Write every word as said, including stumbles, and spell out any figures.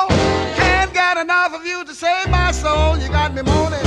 Can't get enough of you to save my soul. You got me moaning.